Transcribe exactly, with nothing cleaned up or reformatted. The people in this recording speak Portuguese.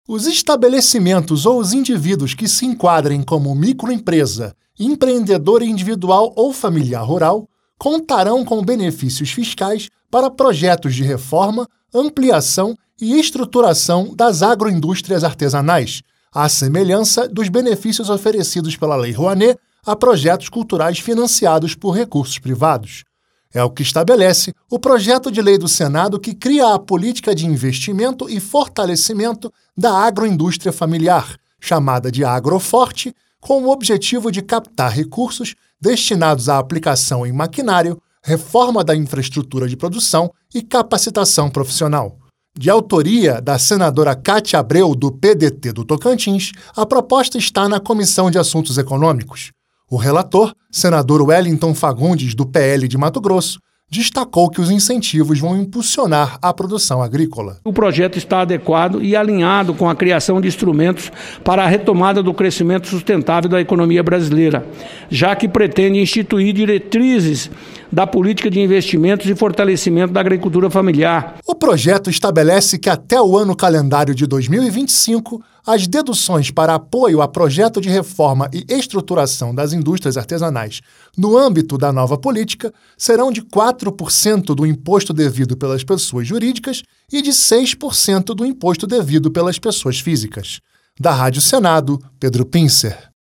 Os estabelecimentos ou os indivíduos que se enquadrem como microempresa, empreendedor individual ou familiar rural contarão com benefícios fiscais para projetos de reforma, ampliação e estruturação das agroindústrias artesanais, à semelhança dos benefícios oferecidos pela Lei Rouanet a projetos culturais financiados por recursos privados. É o que estabelece o projeto de lei do Senado que cria a política de investimento e fortalecimento da agroindústria familiar, chamada de Agroforte, com o objetivo de captar recursos destinados à aplicação em maquinário, reforma da infraestrutura de produção e capacitação profissional. De autoria da senadora Cátia Abreu, do P D T do Tocantins, a proposta está na Comissão de Assuntos Econômicos. O relator, senador Wellington Fagundes, do P L de Mato Grosso, destacou que os incentivos vão impulsionar a produção agrícola. O projeto está adequado e alinhado com a criação de instrumentos para a retomada do crescimento sustentável da economia brasileira, já que pretende instituir diretrizes da política de investimentos e fortalecimento da agricultura familiar. O projeto estabelece que até o ano calendário de dois mil e vinte e cinco, as deduções para apoio a projeto de reforma e estruturação das indústrias artesanais no âmbito da nova política serão de quatro por cento do imposto devido pelas pessoas jurídicas e de seis por cento do imposto devido pelas pessoas físicas. Da Rádio Senado, Pedro Pincer.